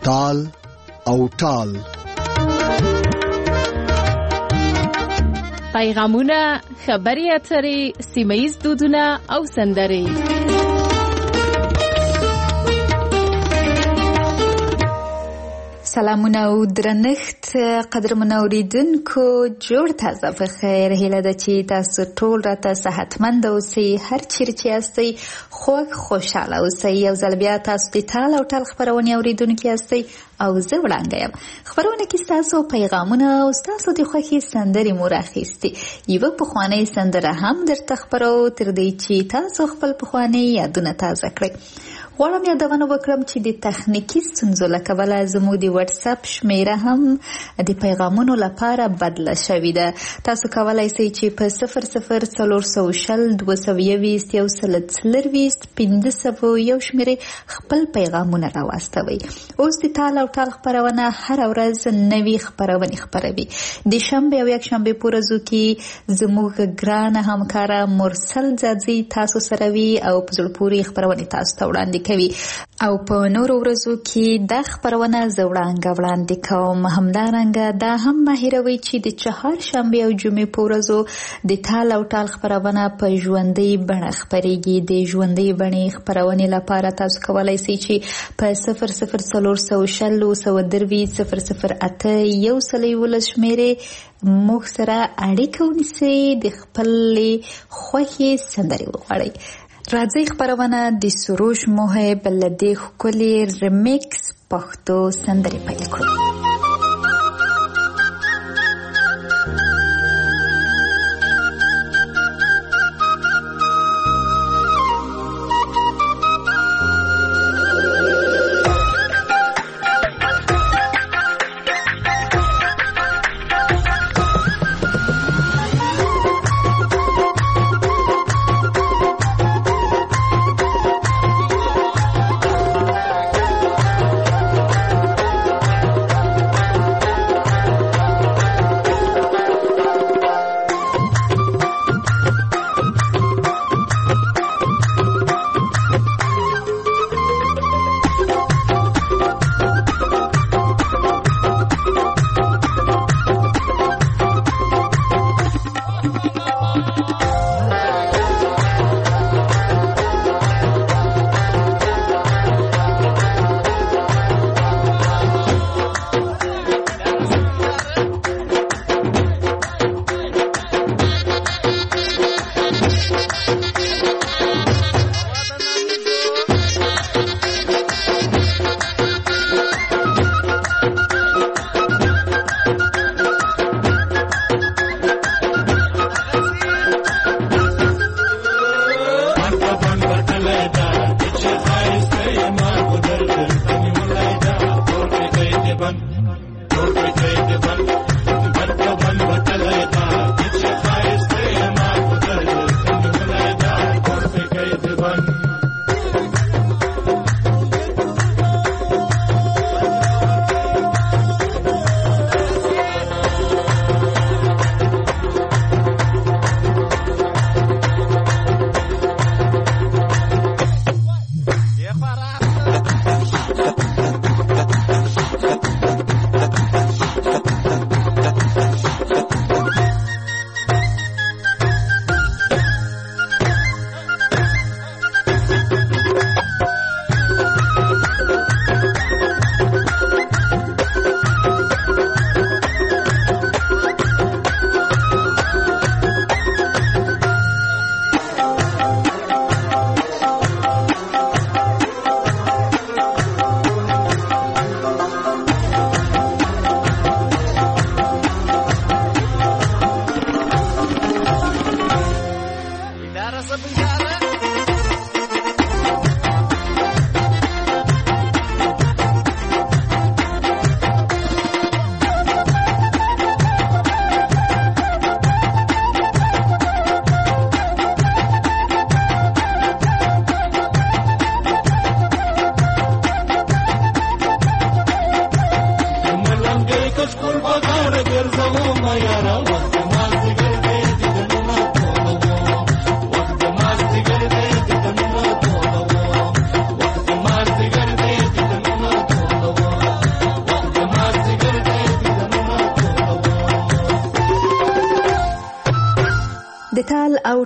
تال او ټال. پیغامونه، خبري اترې، سیمه‌ییز دودونه او سندرې. سلامونه او درنښت قدرمنو اوریدونکو، جوړ تازه په خیر. هیله ده چې تاسو ټول راته صحتمند اوسئ، هر چیرې چې یاستئ خوشحاله اوسئ. یو ځل بیا تاسو د تال او ټال خپرونې اوریدونکي یاستئ او زه وړانګه یم. خپرونه کې ستاسو پیغامونه او ستاسو د خوښې سندرې مو راخیستې. یوه پخوانۍ سندره هم درته خپرو تر دې چې تاسو خپل پخواني یادونه تازه کړئ. غواړم یادونه وکړم چې د تخنیکي ستونزو له کبله زموږ د واتس اپ شمیره هم د پیغامونو لپاره بدله شوې ده. تاسو کولای شئ چې په 00402221 شمیره خپل پیغامونه راواستوئ. اوس د تال او ټال خپرونه هر ورځ نوي خپرونې خپروي. د شنبه او یکشنبه په ورځو کې زموږ ګرانه همکاره مرسل ځاځي تاسو سره وي او په زړه پورې خپرونې تاسو ته وړاندې کوي، او په نورو ورځو کې دا خپرونه زه وړاندې کوم. همدارنګه دا هم مه هېروئ چې د چهارشنبې او جمعې په ورځو د تال او ټال خپرونه په ژوندۍ بڼه خپریږي. د ژوندۍ بڼې خپرونې لپاره تاسو کولای شئ چې په 00402008 شمیرې موږ سره اړیکه ونیسئ، د خپلې خوښې سندرې وغواړئ. راځئ خپرونه د سروش محب له دې ښکلي ریمیکس پښتو سندرې پیل کړو.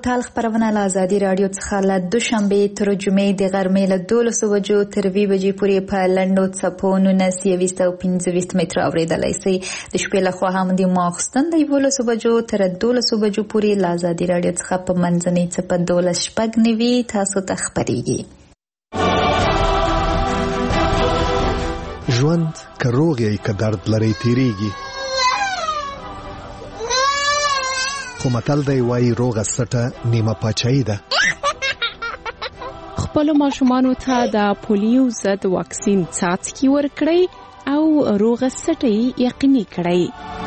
اوټال خپرونه له ازادي راډیو څخه له دوشنبې تر جمعې د غرمې له 12 بجو تر 2 بجې پورې په لنډو څپو 19 او 25 متره اورېدلی شئ. د شپې لخوا هم د ماخوستن د 11 بجو تر 12 بجو پورې له ازادي راډیو څخه په منځنۍ څپه 12:09 تاسو ته خپرېږي. ژوند که روغ یې که درد لري تیریږي، خو متل دی وایي روغه سټه نیمه پاچاهي ده. خپلو ماشومانو ته د پولیو ضد واکسین څاڅکي ورکړئ او روغه سټه یقیني کړئ.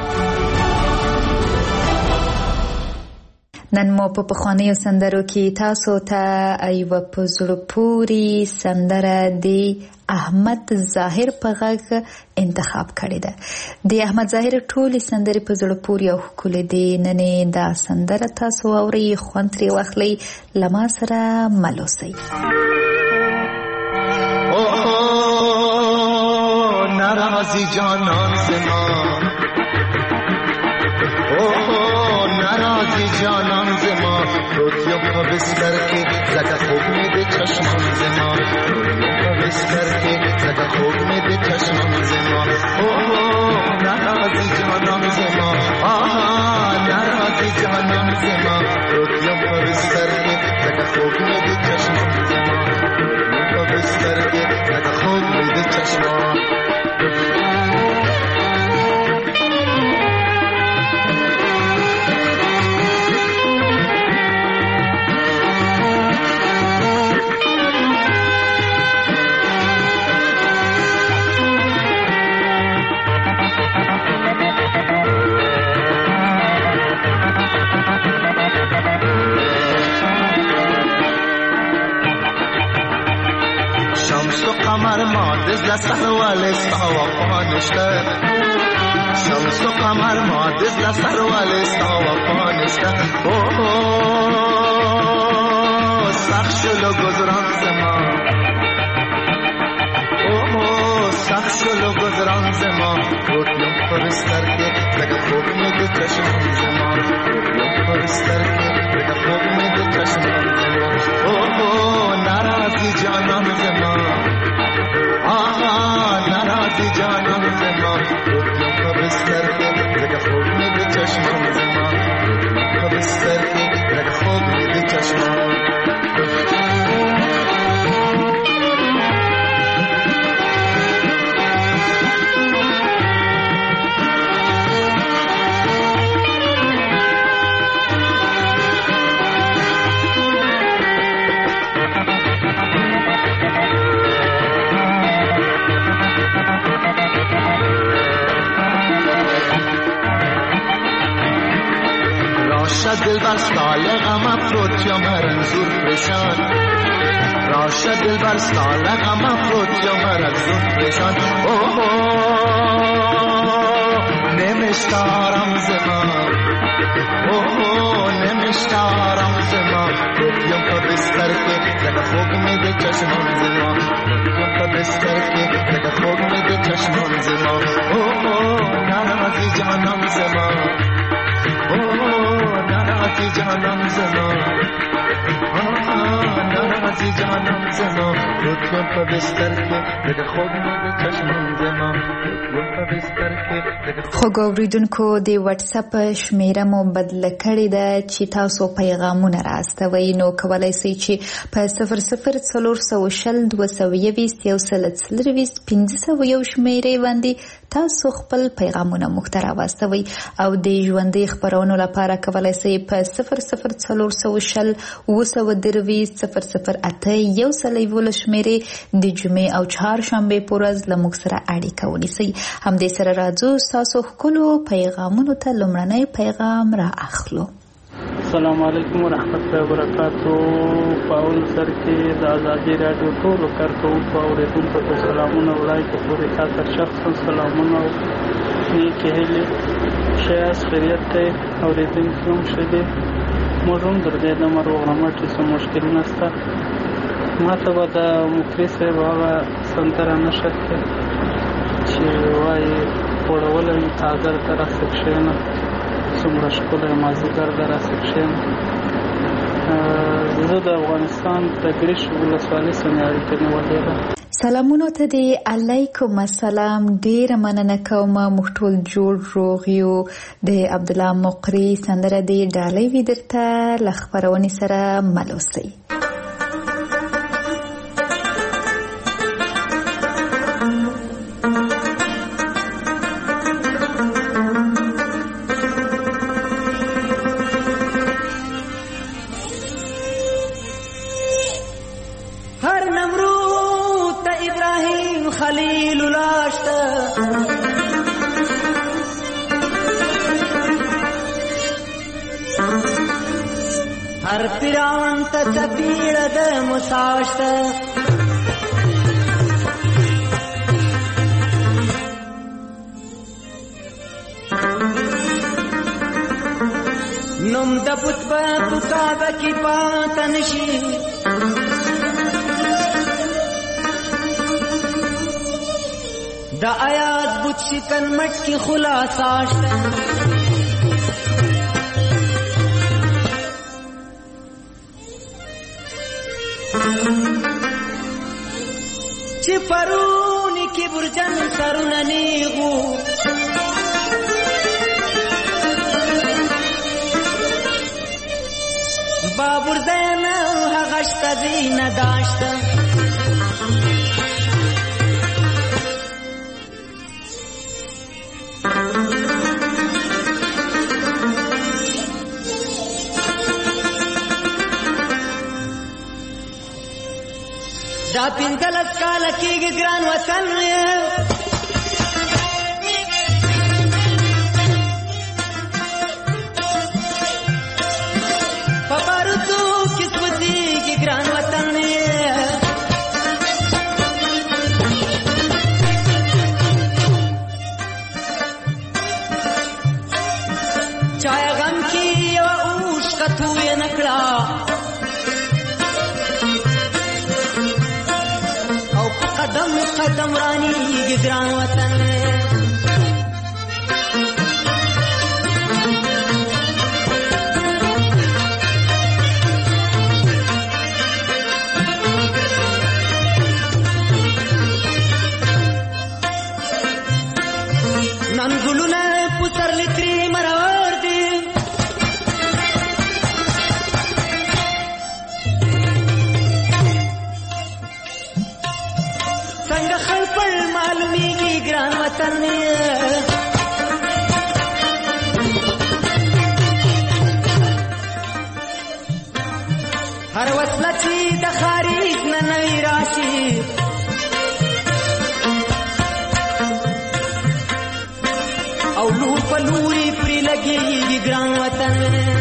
نن مو په پخوانیو سندرو کې تاسو ته یوه په زړه پورې سندره د احمد ظاهر په غږ انتخاب کړې ده. د احمد ظاهر ټولې سندرې په زړه پورې او ښکلې دي. نن دا سندره تاسو اورئ، خوند ترې واخلئ، له ما سره مل اوسئ. ناراضی جانان زمان، ناراضی جانان زمان، روزیوں کا بستر کے زکا خوب میں دے چشمان زمان، روزیوں کا بستر کے زکا خوب میں دے چشمان زمان. ناراضی جانان زمان، ناراضی جانان زمان، روزیوں کا بستر کے زکا خوب میں دے چشمان زمان، روزیوں کا بستر کے زکا خوب میں دے چشمان. قمر مادز لسر والستا وفانشته، شمس و قمر مادز لسر والستا وفانشته. سخت شلو گذران زمان، سخت شلو گذران زمان، روتیم پرستر کے لگا خوب میں دو چشمان زمان، روتیم پرستر کے لگا خوب میں دو چشمان زمان. ناراضی جانان زمان، ناراضی جانان زمان، روتیم کا بستر کے لگا خوب میں دو چشمان زمان، روتیم کا بستر کے لگا خوب میں دو چشمان. دل بر سال غم افروت یا مرنزور پریشان، راشد دل بر سال غم افروت یا مرنزور پریشان. نمیشتارم زمان، نمیشتارم زمان، روتیم کا بستر کے لگا خوب میں دے چشمان زمان، روتیم کا بستر کے لگا خوب میں دے چشمان زمان. ناراضی جانم زمان، ناراضی جانم زمان، ناراضی جانم زمان، روتیم کا بستر کے لگا خوب میں دے چشمان زمان، روتیم کا بستر کے لگا. خو ګوریدونکو د واتس اپ شمیره مو بدله کړې ده چې تاسو پیغامونه راستوئ، نو کولای شئ چې په 00402021 شمیرې باندې تاسو خپل پیغامونه موږ ته راواستوئ، او د ژوندۍ خپرونو لپاره کولای شئ په 00402008 شمیرې د جمعې او چهارشنبې په ورځ له موږ سره اړیکه ونیسئ. همدې سره راځو ستاسو ښکلو پیغامونو ته لومړنی پیغام را اخلو. السلام علیکم ورحمت الله وبرکاتو. په اول سر کې د ازادي راډیو ټولو کارکوونکو او اوریدونکو ته سلامونه وړاندې په پوره خاطر شخصا سلامونه او نیکې هیلې. ښه خیریت دی، اوریدونکي هم ښه دي، موږ هم درځېدم روغ رمټ، هېڅ مشکل نشته. ما ته به د مکري صاحب هغه سندره نشه کړې چې وایي پوړولی تازر ته راسه کښېنه، څومره ښکلی مازدیګر ده راسه کښېنه. زه د افغانستان د ګریش ولسوالۍ څخه اړیکه نیولې ده. سلامونو ته دی علیکم السلام. ډیر مننه کوم. موږ ټول جوړ روغ یو. د عبد الله مقری سندره دی ډالۍ وی درته لخبرونی سره ملوسی. هر پیران ته چپیړه د مساشته نوم د بت په کعبه کې پاتې نشي د آیات بت شکن مټ کې خلاصاشته چې پرونی کې برجن سرونه نیغو بابور دین هغه شته دی نه داشته دا پینځلس کاله کېږي ګران وطن په بارودو کې سوځېږي ګران وطن چای غم کې یوه اوښکه تویه نه کړه قدم قدم رانیږي ګران وطن نن ګلونه پسرلي ترې مرور دي څنګه خپل معلومیږي ګران وطن هر وسله چې د خارج نه نوی راشي او لور په لوري پرې لګېږي ګران وطن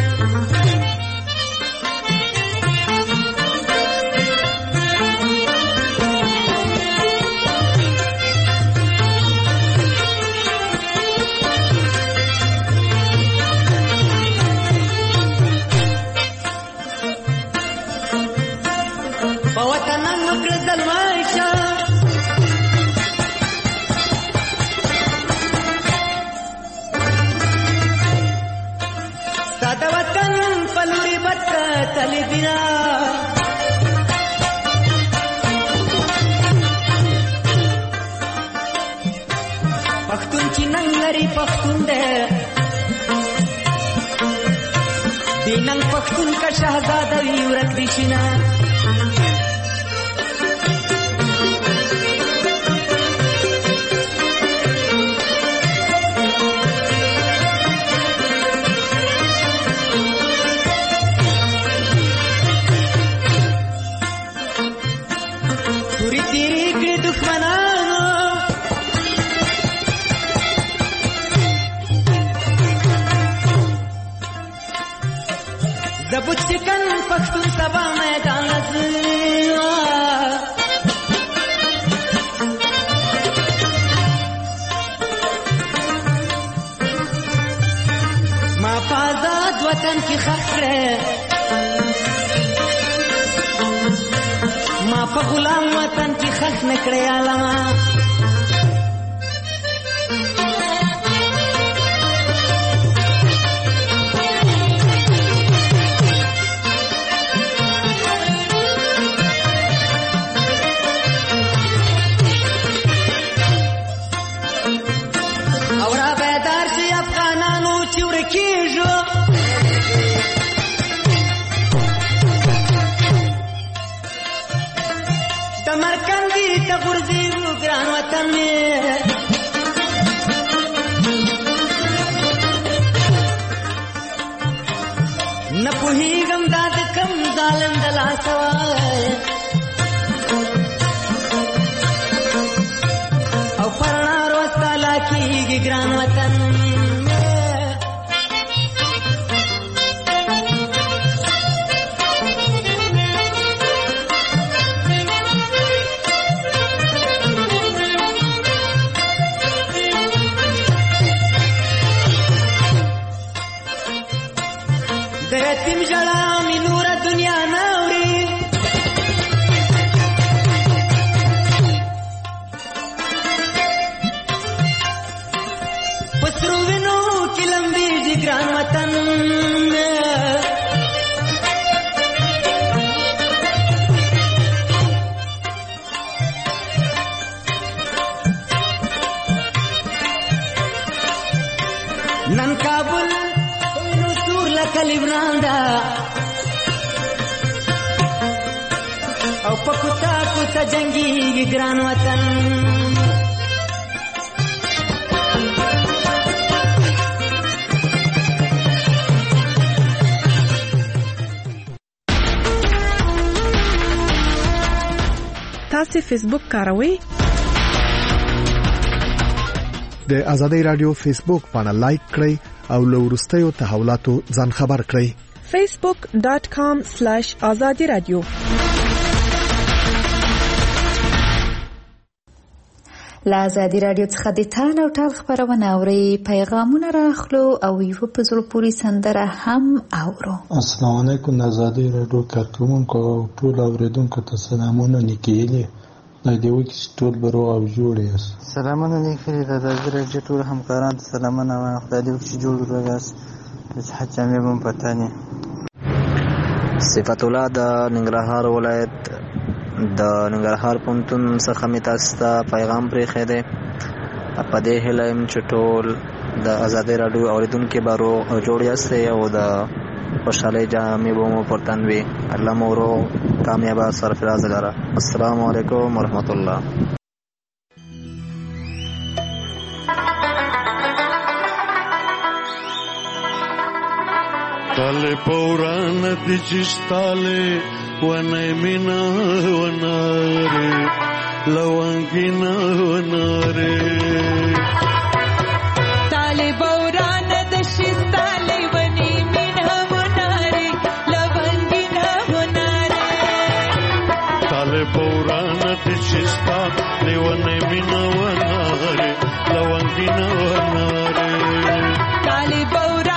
پښتون چې نن لري پښتون دی بې ننګ پښتون که شهزاده وي ورک دي شینه زبوت چکن پښتون سبا میدان ما پازاد وطن کی خخره ما په غلام وطن کی خخ نکړې علما سمرقندی ته غورځېږو ګران وطن مې نه پوهېږم دا د کم ظالم د لاسه وای او پرنا روز تالا کېږي ګران وطن د یتیم ژړا مې نوره دنیا نه اوري په سرو وینو کې لمبېږي ګران وطن نن کابل کلیبران دا او په کوڅه کوڅه جنګېږي ګران وطن تاسو فیسبوک کاروئ؟ د آزادۍ رادیو فیسبوک باندې لایک کړئ او له وروستیو تحولاتو ځان خبر کړئ. facebook.com/azadi radio. له آزادي رادیو څخه د تال او ټال خبرونه اورئ، پیغامونه راخلو او یو په زړه پورې سندره هم اورو. السلام علیکم. آزادي رادیو کارکونکو او ټول اوریدونکو ته سلامونه نیکیلې. دې وکي ټول برو او جوړ یاست. سلامونه لیکلي د آزادي رادیو ټول همکاران ته سلامونه وایم. خدای دې وکي جوړ یاست. صحت جامع بم پتاني. صفت الله د ننګرهار ولایت د ننګرهار پوهنتون څخه مې تاسو ته پیغام پرېښی دی. په دې هیله یم چې ټول د آزادۍ راډیو اورېدونکي به روغ او جوړ یاستئ او د خوشحالۍ جامې به مو پر تن وي. الله مو روغ کامیابه سرفراز لره. السلام علیکم ورحمت الله. Tale paurana di cistale wane mina wanare lawangina wanare Tale paurana di cistale wane mina wanare lawangina wanare Tale paurana di cistale wane mina wanare lawangina wanare Tale paurana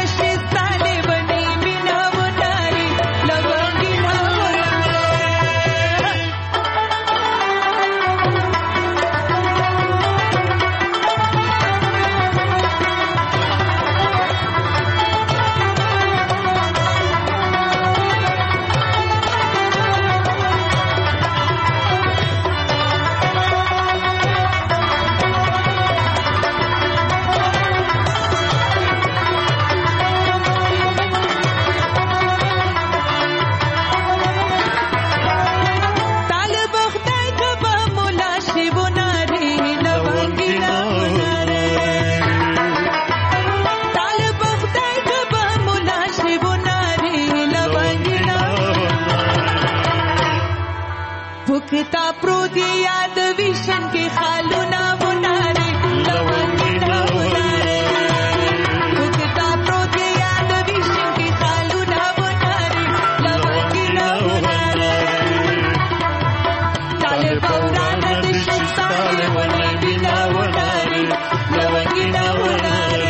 Kita prodi yad vision ke khaluna bunare lawangina bunare Kita prodi yad vision ke khaluna bunare lawangina bunare Tale paurana dishistale wanagina bunare lawangina bunare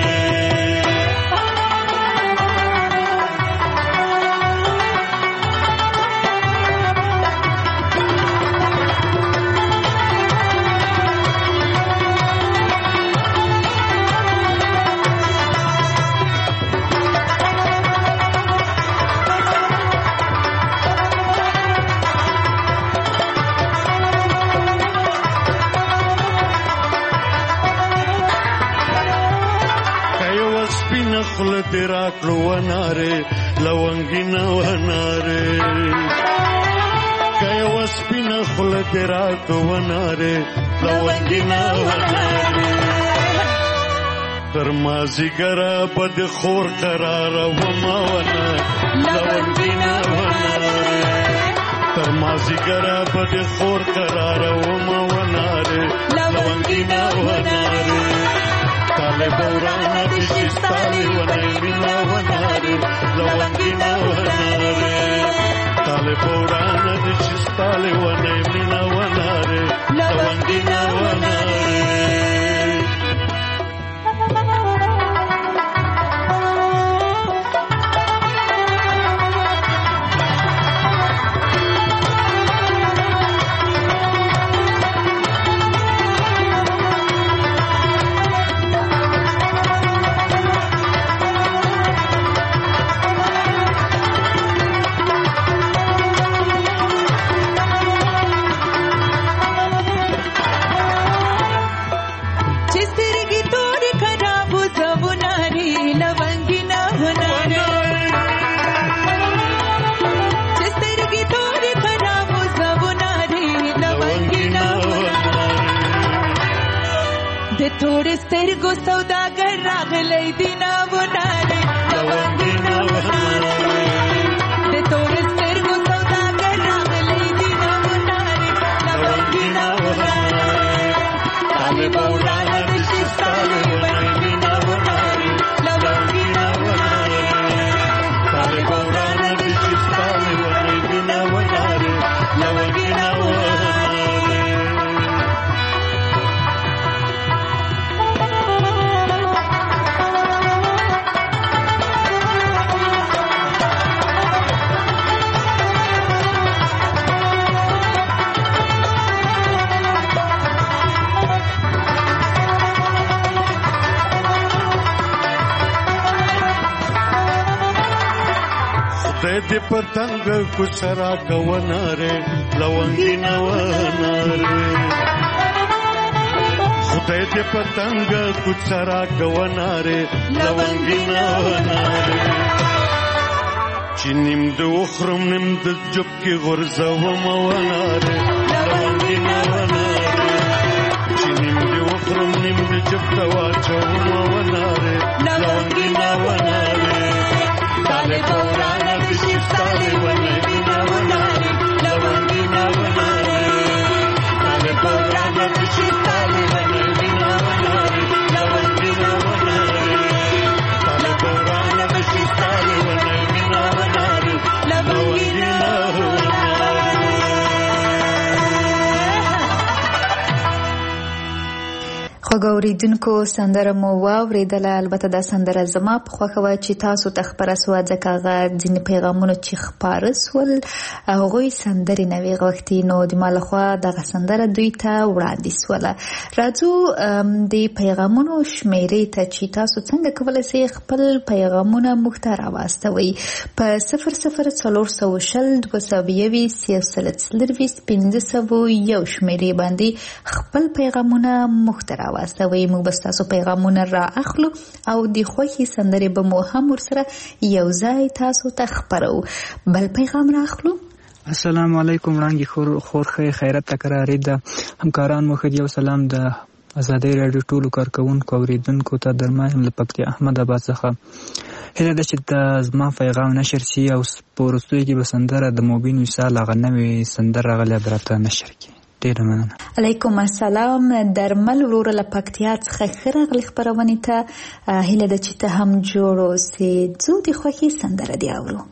خل تراکلو وناره لونگینا وناره یو سپینه خوله دې راکړه ونارې لونګینه ونارې تر مازدیګره به د خور قراره ومه ونه لونګینه ونارې تر مازدیګره به د خور قراره ومه ونارې لونګینه ونارې طالب ورانه دې شي ستا لیونۍ مینه ونارې لونګینه ونارې طالب ورانه دې شي ستا لیونۍ مینه ونارې لونګینه ونارې थोड़े स्तर को सौदागर रागले दीना बुनारे लवंगीना बुनारे दे थोड़े स्तर को सौदागर रागले दीना बुनारे लवंगीना बुनारे ताले बौराना दिशी साले लवंगीना बुनारे लवंगीना बुनारे ताले बौराना दिशी साले लवंगीना बुनारे लवंगीना बुनारे دې پتنګ کو سرا کووناره لونګینه وناره خدای دې پتنګ کو سرا کووناره لونګینه وناره چې نیم د وخرم نیم د جب کې غرزوم وناره لونګینه وناره چې نیم د وخرم نیم د جب ته واچوم وناره لونګینه وناره طالب ورانه دشي ستاله ونګینه وناره لونګینه وناره طالب ورانه دشي ستاله ونګینه وناره لونګینه وناره طالب ورانه دشي ستاله ونګینه وناره لونګینه خوګوریدونکو سندره مو واوریدله. البته دا سندره زما په خوښه وه چې تاسو ته خپره سوه ځکه هغه ځینې پیغامونه چې خپاره سول هغوی سندرې نه وې غوښتي نو د ما لخوا دغه سندره دوی ته وړاندې سوله. راځو د پیغامونو شمیرې ته چې تاسو څنګه کولی شئ خپل پیغامونه موږ ته راواستوئ په 002022 شمیرې باندې خپل پیغامونه موږ ته راواستوئ. موږ به ستاسو پیغامونه را اخلو او د خوښې سندرې به مو هم ورسره یو ځای تاسو ته خپرو. بل پیغام را اخلو. السلام علیکم وړاندې خورخې خیرت تکرارې ده همکاران مو ښه یو سلام د ازادۍ راډیو ټولو کارکوونکو اوریدونکو ته درمایم له پکتیا احمد آباد څخه هیله ده چې د زما پیغام نشر شي او په وروستیو کې به سندره د مبین وصال هغه نوې سندره راغلې به راته نشر کړي. ډېره مننه. علیکم السلام. درمل وروره له پکتیا څخه ښه راغلې خپرونې ته. هیله ده چې ته هم جوړ اوسې. ځو د خوښې سندره دې اورو.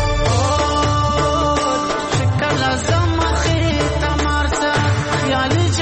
Yali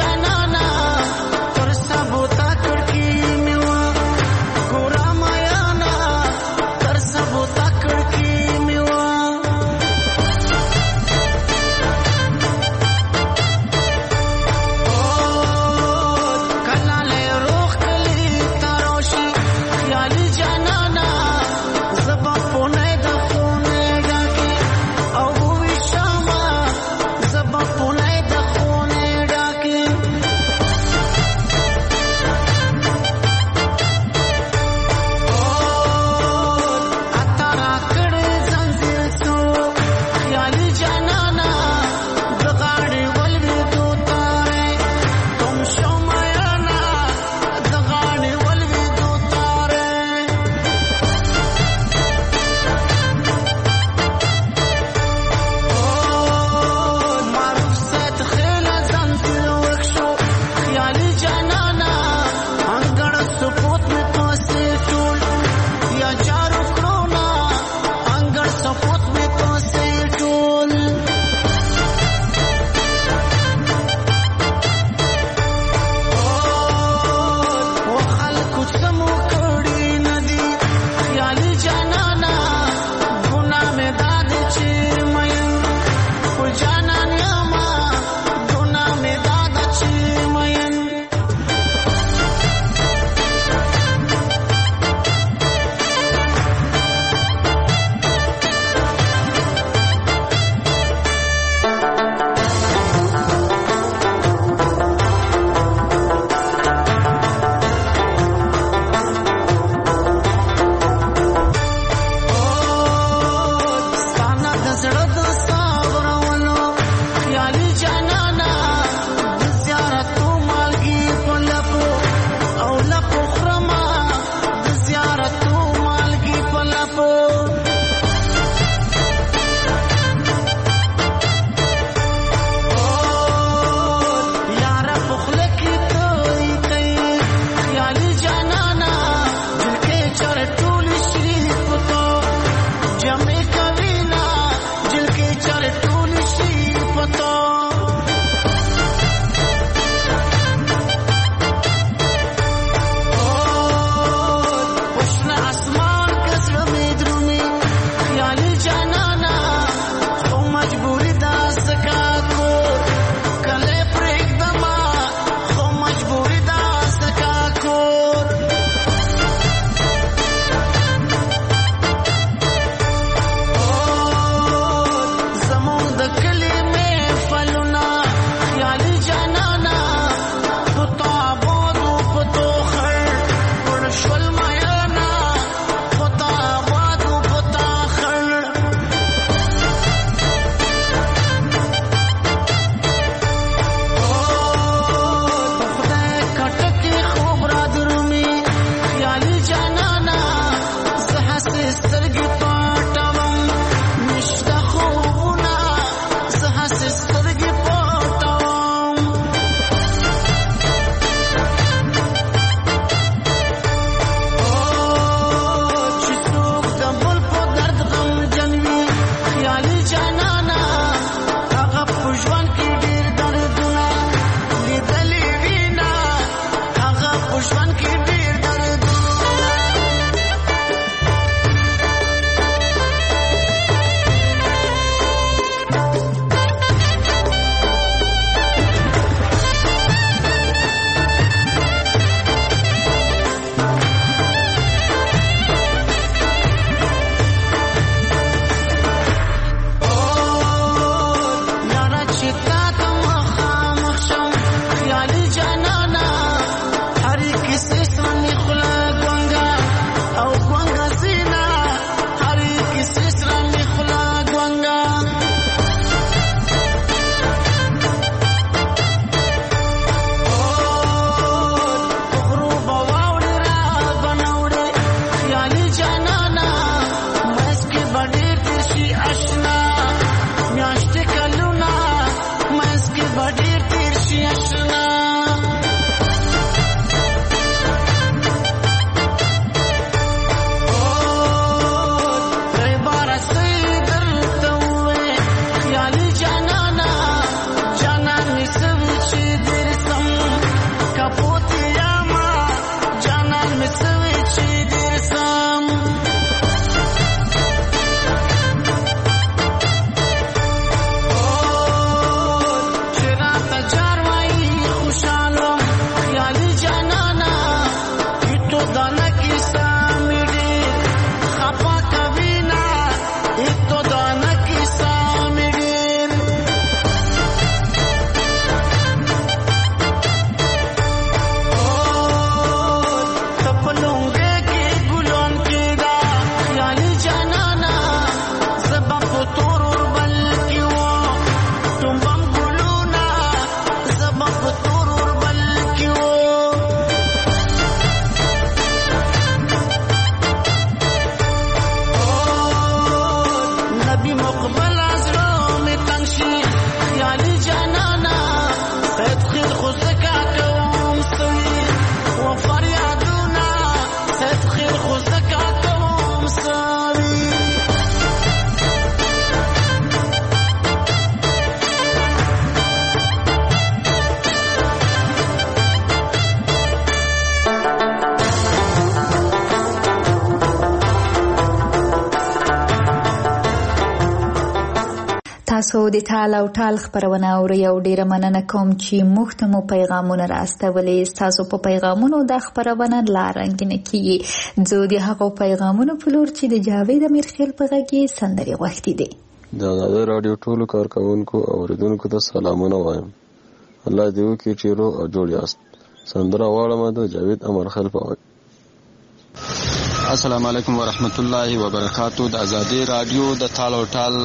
تاسو د ټال او ټال خبرونه اورئ او ډیره مننه کوم چې موږ ته مو پیغامونه راستولې. تاسو په پیغامونو د خبرونه لارنګینه کیږي. زه د هغو پیغامونو په لور چې د جاوید امیرخیل په غږ کې سندرې غوښتي دي. د آزادۍ راډیو ټولو کارکونکو او اوریدونکو ته سلامونه وایم. الله دې وکړي چې روغ او جوړ یاست. سندره واړم د جاوید امیرخیل په غږ. السلام علیکم ورحمت الله وبرکاتو. د آزادۍ راډیو د ټال او ټال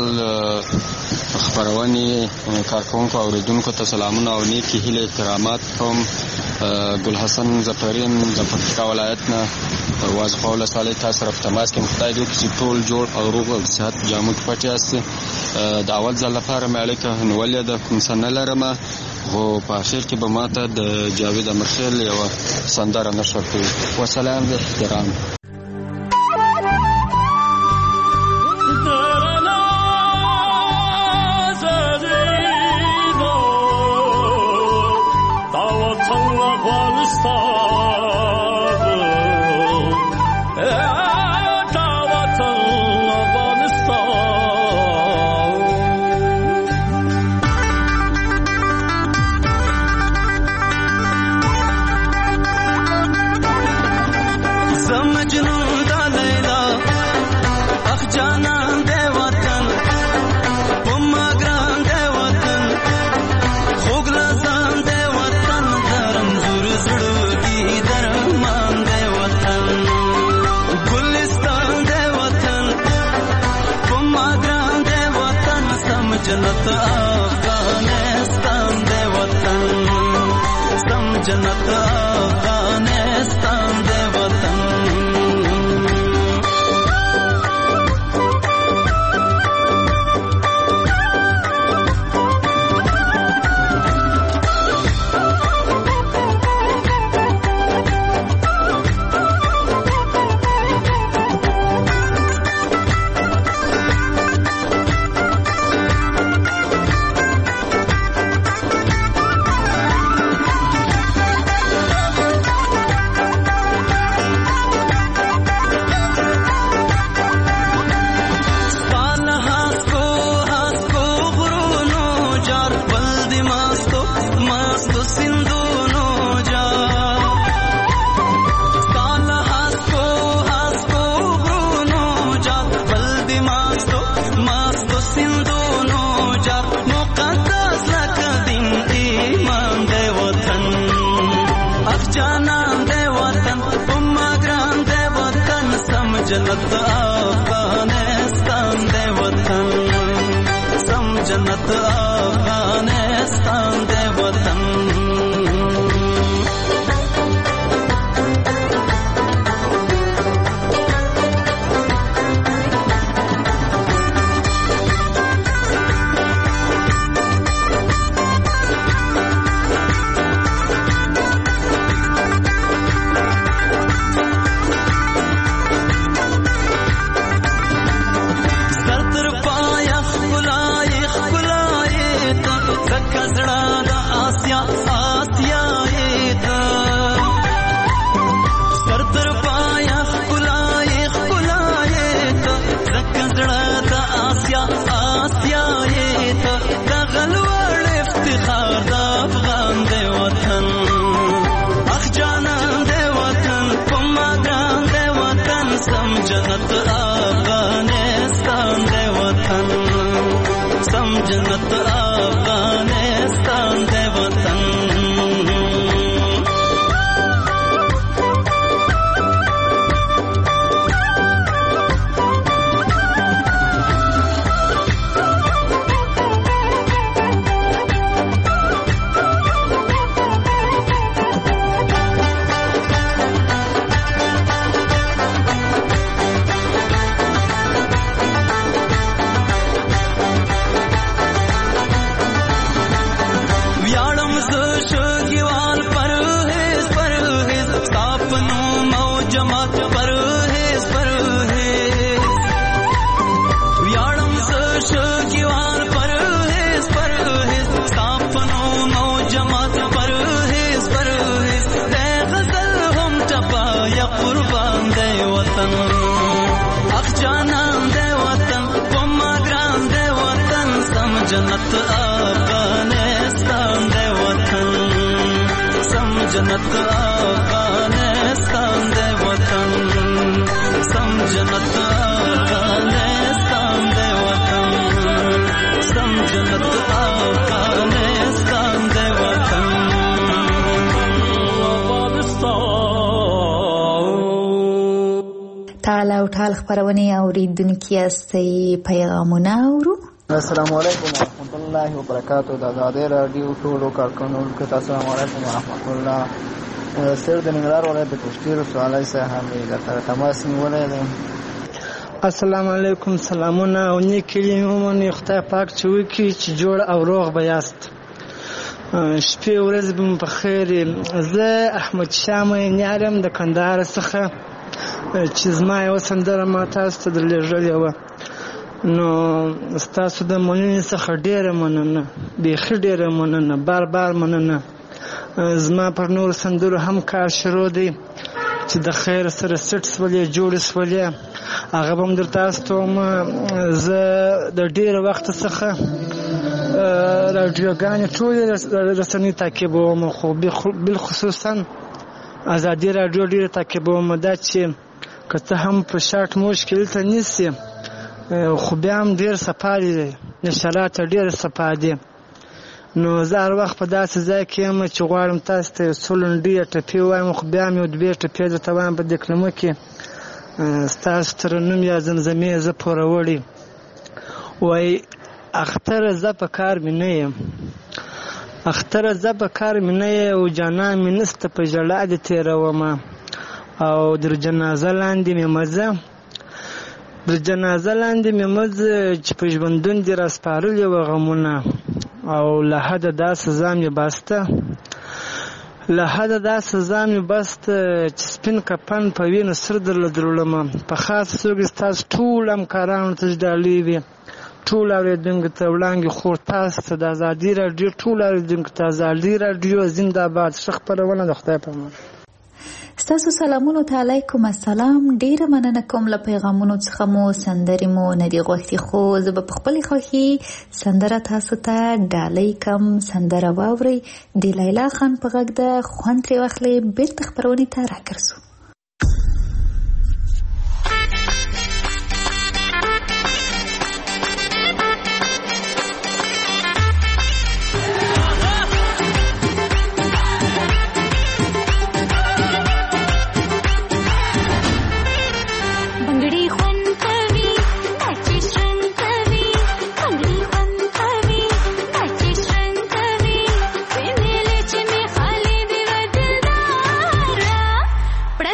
خبرونې کارکونکو او اوریدونکو ته سلامونه او نیکی هیله احترامات کوم. ګل حسن ظفرین د پکتیکا ولایت نه واضح ولسوالۍ تاسو سره په تماس کې. خدای دې وکړي چې ټول جوړ او روغ او صحت جامد پټ یاست. د اول ځل لپاره مې اړیکه نیولې ده، کوم څه نه لرم، خو په اخر کې به ماته د جاوید امیرخیل یوه سندره نشر کړي. وسلام و احترام. जन्नत अफगानिस्तान दे वतन, सम जन्नत अफगानिस्तान दे वतन। जन्नत अफगानिस्तान दे वतन, सम जन्नत अफगानिस्तान दे वतन। جنت افغانستان دی وطن سم جنت افغانستان دی وطن جنت افغانستان دی وطن سم جنت افغانستان دی وطن سم جنت افغانستان دی وطن سم جنت افغانستان دی وطن تعال او ټال خبرونه اوریدونکو یاستئ پیغامونه اورو. السلام علیکم ورحمۃ اللہ وبرکاتہ د آزادۍ راډیو ټولو کارکونکو ته السلام علیکم ورحمۃ الله. سر د ننګرهار ولایت د پشتیر سوالای څخه مې د تماس نیولې ده. السلام علیکم سلامونه او نیکي مومن خدای پاک چې وکړي چې جوړ او روغ به یاست. شپې ورځې به مو په خیر. زه احمد شاه مینیارم د کندهار څخه چې زما یوه سندره ما تاسو ته درلېږلې وه، نو ستاسو د مننې څخه ډېره مننه، بیخي ډېره مننه، بار بار مننه. زما پر نور سندرو هم کار شروع دی چې د خیر سره سټ سولې جوړې سولې، هغه به هم درته استوم. زه د ډېره وخت څخه راډیوګانې ټولې رسنۍ تعقیبوم، خو بالخصوصا ازادي راډیو ډېره تعقیبوم. دا چې که څه هم په شارټ موج کې دلته نیسي خو بیا هم ډېر صفا دي، نشرات ډېر صفا دي. نو زه هر وخت په داسې ځای کې یم چې غواړم تاسو ته یو څو لنډې ټپې ووایم، خو بیا هم یو دوې ټپې درته وایم په دې کلمه کې ستاسو ترنم یا زمزمې زه پوروړې. وایي اختره زه په کار مې نه یم، اختره زه په کار مې نه یم، او جانان مې نسته په ژړا دې تېرومه، او در جنازه لاندې مې مزه، در جنازه لاندې مې مزه چې په ژوندون دې راسپارلي وه غمونه، او له حده دا سزا مې بسته، له حده دا سزا مې بسته چې سپین کفن په وینو سر درله دروړمه. په خاصه توګه ستاسو ټولو همکارانو ته ډالۍ وي، ټولو اورېدونکو ته وړاندې خور تاسو ته د ازادي راډیو ټولو اورېدونکو ته ازادي راډیو زنده باد. ښه خپرونه د خدای په امان. ستاسو سلامونو ته علیکم السلام. ډیره مننه کوم له پیغامونو څخه مو سندرې مو نه دي غوښتي، خو زه به په خپلې خوښې سندره تاسو ته ډالۍ کم. سندره واورئ، د لیلا خان په غږ ده، خوند ترې واخلئ. بیرته خپرونې ته راګرځو. पड़ा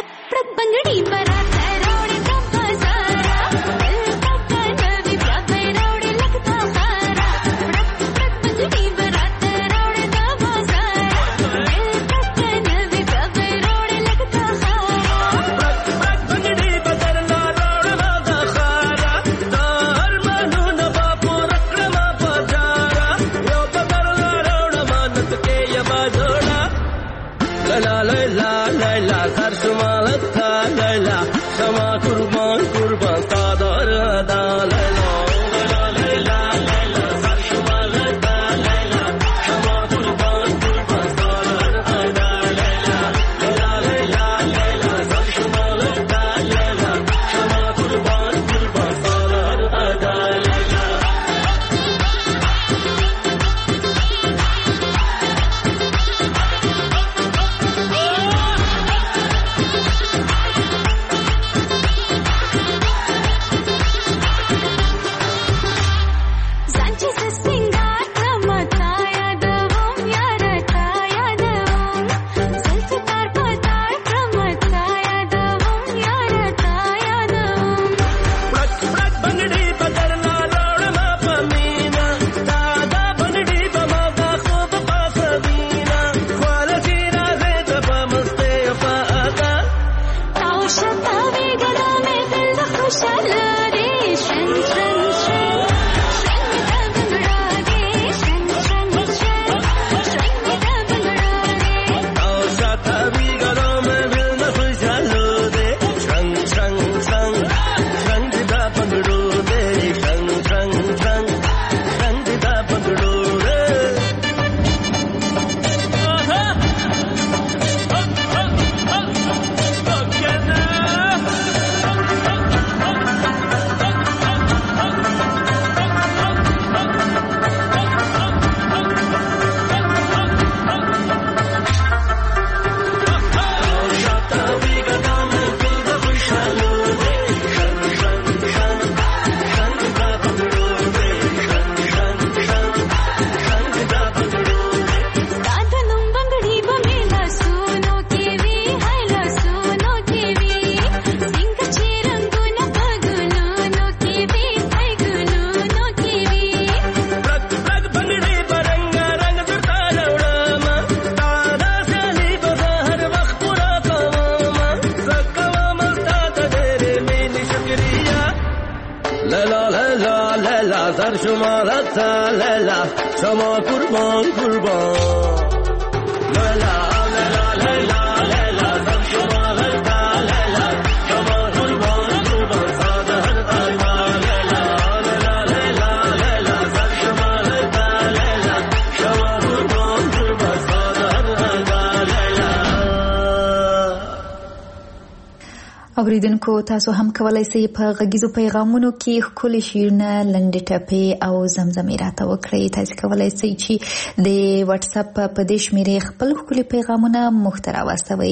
اوریدونکو تاسو هم کولای شئ په غږیزو پیغامونو کې ښکلي شعرونه لنډې ټپې او زمزمې راته وکړئ. تاسو کولای شئ چې د واتس اپ په دې شمیرې خپل ښکلي پیغامونه موږ ته راواستوئ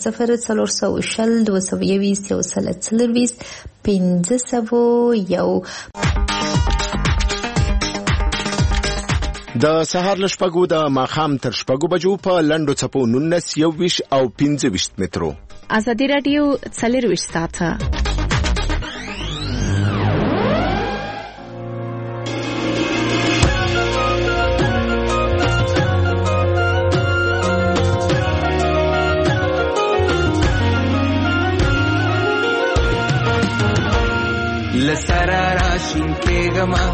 0042021 د سهار له شپږو د ماښام تر شپږو بجو په لنډو څپو 19 21 او 25 مترو. ازادي رادیو 24 ساعته لسرا راشین کېږم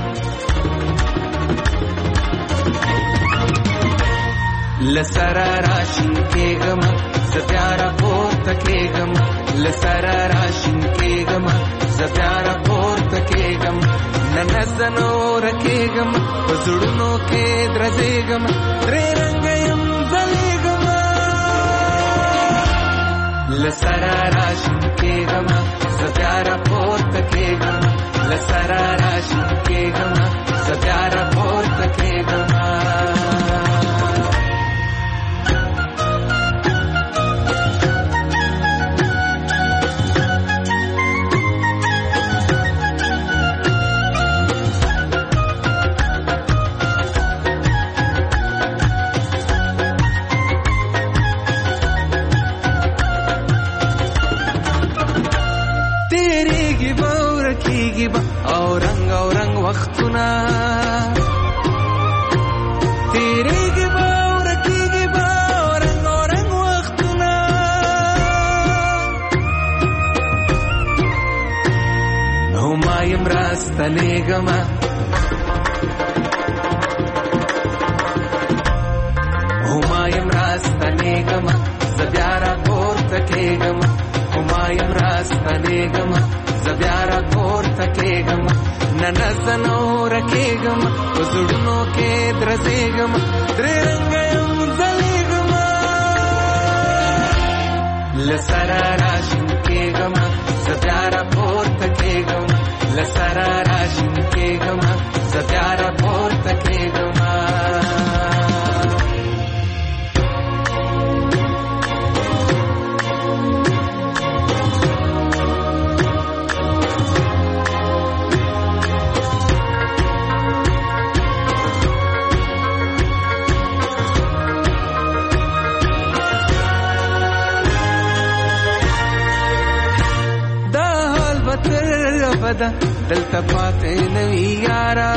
لسرا راشین کېږم زبیارا پورته کېږم لسرا راشین کېږم زبیارا پورته کېږم ننزنو رکېږم په زړونو کې درځېږم درې رنګه یم ځلېږم لسرا راشین کېږم زبیارا پورته کېږم لسرا راشین کېږم زبیارا پورته کېږم اورنګ وختونه تیریږي به ورکیږي به اورنګ وختونه نو ما یم راستنېږم ما یم راستنېږم زه بیا راپورته کېږم ما یم راستنېږم زه بیا راپورته کېږم ننزنو رکېږم په زړونو کې درځېږم درې رنګه یم ځلېږم له سره راشین کېږم زه بیا راپورته کېږم له سره راشین کېږم زه بیا راپورته کېږم دلته پاتې نوي یارا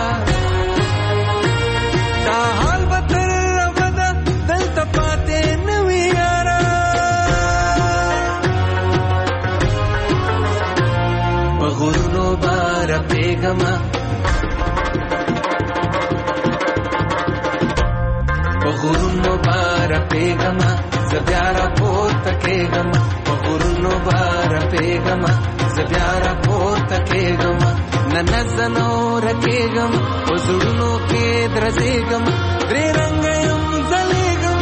دا حال به تر ابده دلته پاتې نوي یارا په کېږم په غرونو بار پیغام زه بیا راپورته کېږم په غرونو بار پیغام زه بیا راپورته کېږم نن زه نوره کېږم په زړونو کې درځېږم درې رنګه یم ځلېږم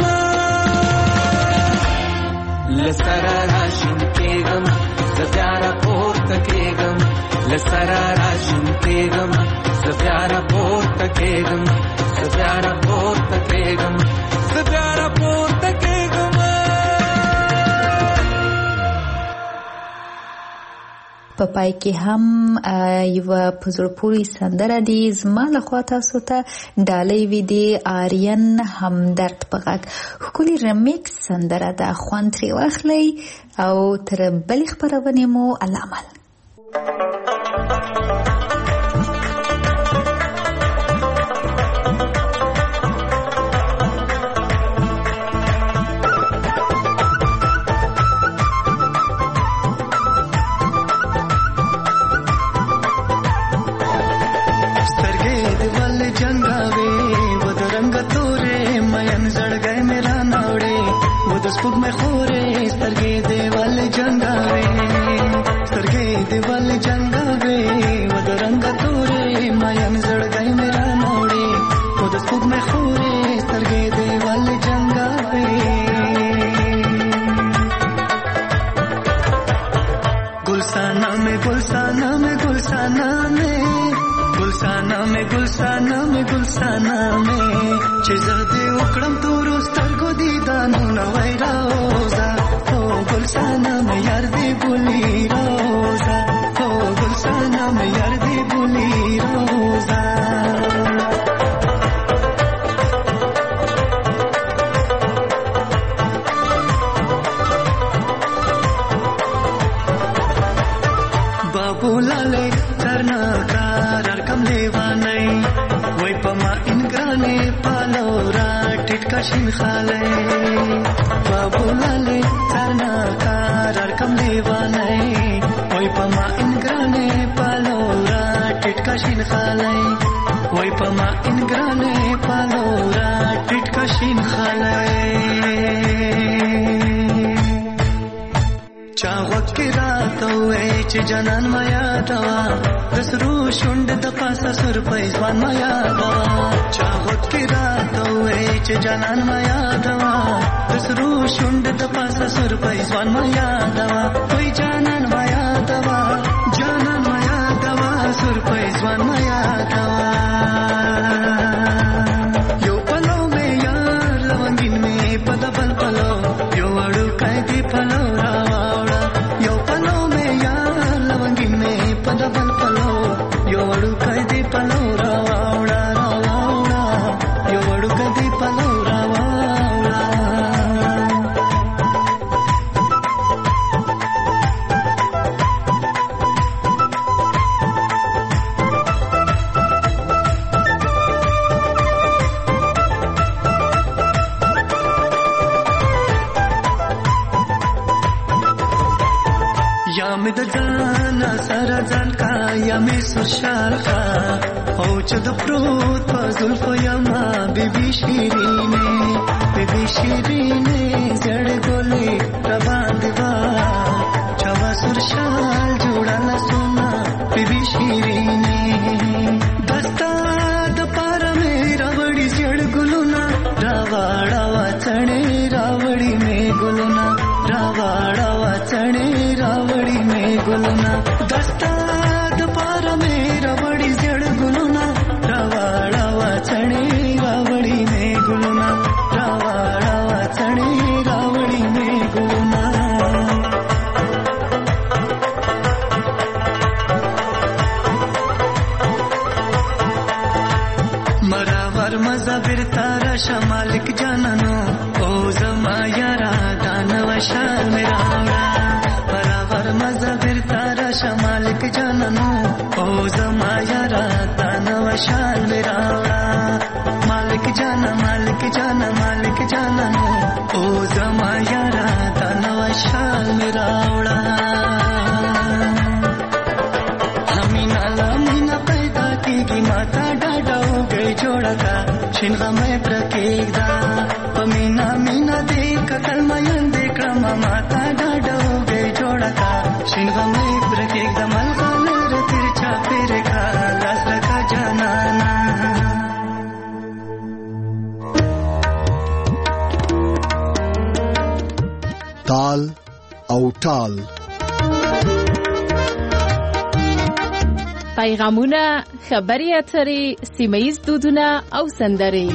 له سره راشین کېږم زه بیا راپورته کېږم له سره راشین کېږم زه بیا راپورته کېږم زه بیا راپورته کېږم زه بیا راپورته کېږم. په پای کې هم یوه په زړه پورې سندره دی زما لخوا تاسو ته ډالۍ وي د آریان همدرد په غږ ښکلې ریمیکس سندره ده خوند ترې واخلئ او تر بلې خپرونې مو الله امان. جنان ما یادوا دسرو شوند د پاسه سر پېزوان ما یادوا چاغت کې راته وې چې جنان ما یادوا دسرو شوند د پاسه سر پېزوان ما یادوا وې جنان ما یادوا سر پېزوان ما یادوا یو پلو مې یار لونګین مې پدبل پلو یو اړو کای دی پلو راوړا یو پلو مې پدبل پلو یو وړو کدی پلو راوړا یو وړو کدی پلو راوړا یا مې د ځان سره ځان کا یا مې سوشال کا او چې د پروت په زلفو یما بیبي شیرینه زړ ګولې را باندې وا چوا سوشال جوړاله سونا بیبي شیرینه دستا د پار مې راوړي زړ ګلونا راوړا وچړې راوړي مې ګلونا راوړا وچړې راوړي مې ګلونا دستا د پار مې راوړي زړ ګلونا راوړا وچړې راوړي مې ګلونا راوړا وچړې راوړي مې ګلونا مرا مزه بیرته راشه مالک جانانو او زما یارا دانو شال مې راوړه برابر مزه بیرته راشه مالک جانانو او زما یارا دانو شال مې راوړه مالک جانانو او زما یارا دانو شال مې راوړه امینا شین غمې پر کېږدا په مینا مینا دې کتل مین دې کړم ماتا ډاډوږي جوړه کا شین غمې پر کېږدا ملغلر تیر چا پیر کا لاس لکا جانانا تال او ټال پیغامونه، خبري اترې، سیمه‌ییز دودونه او سندرې.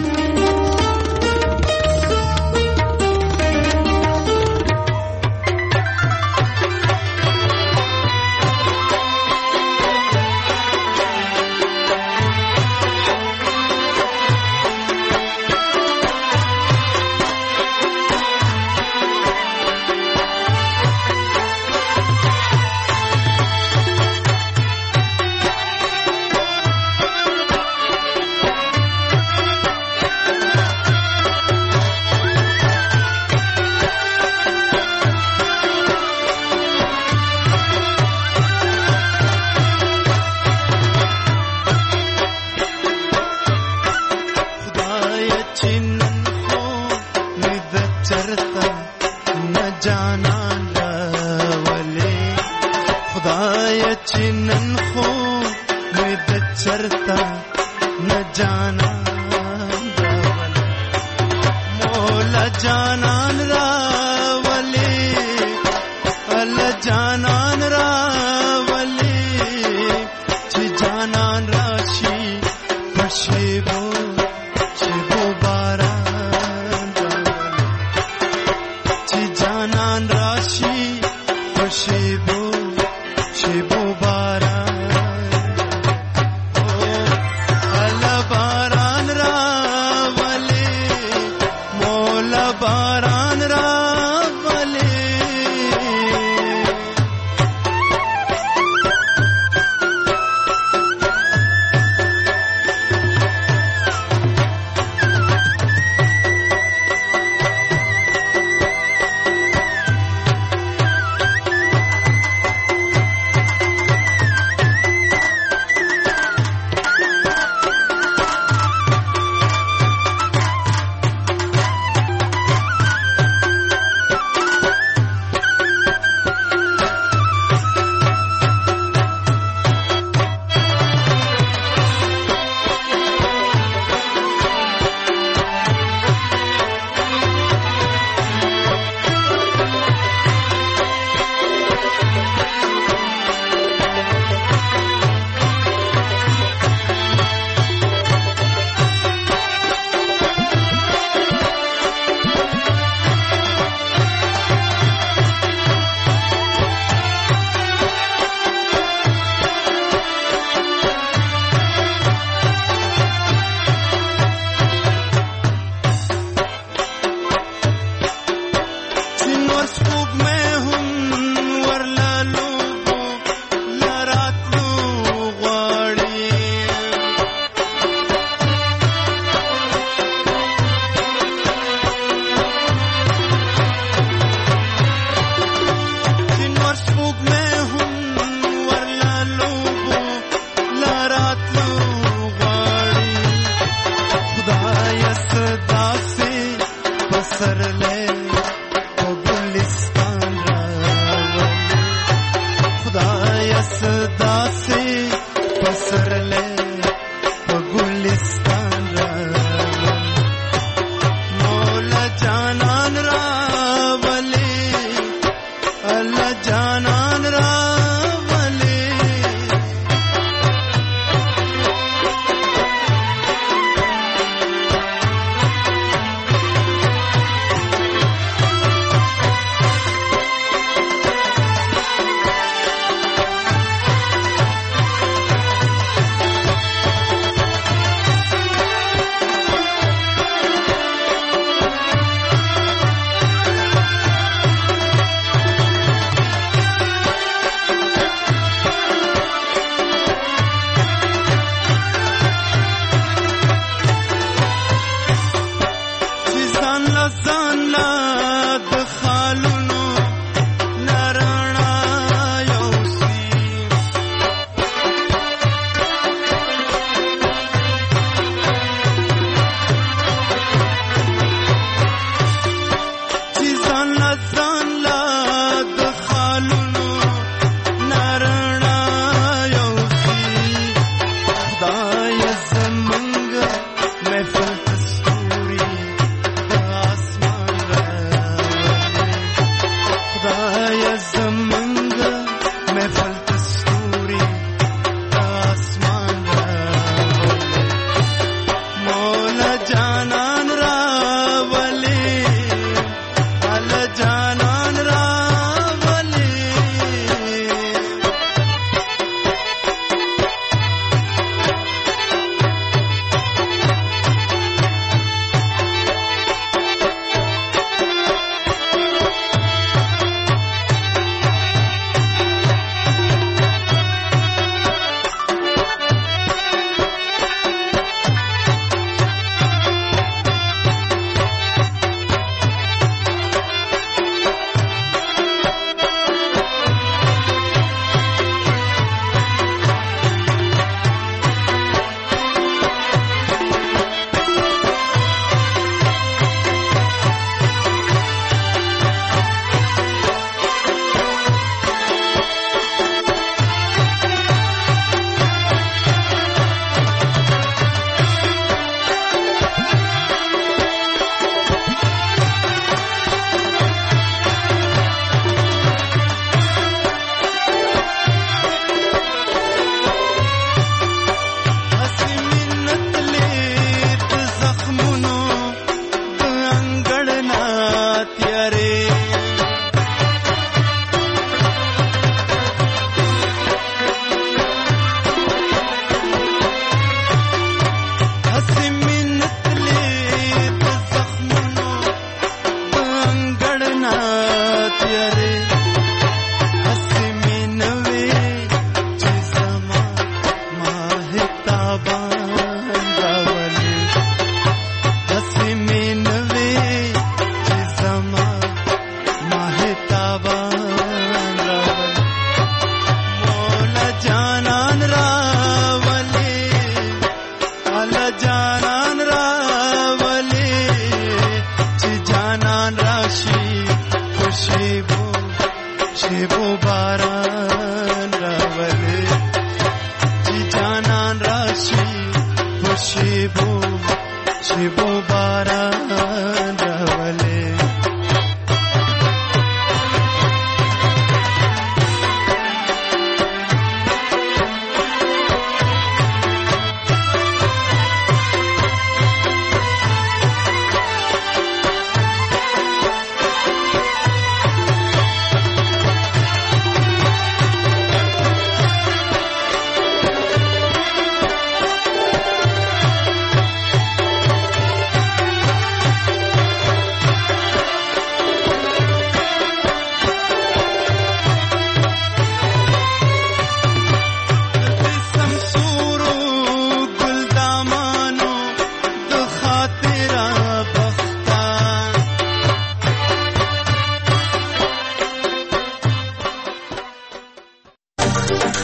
شیبو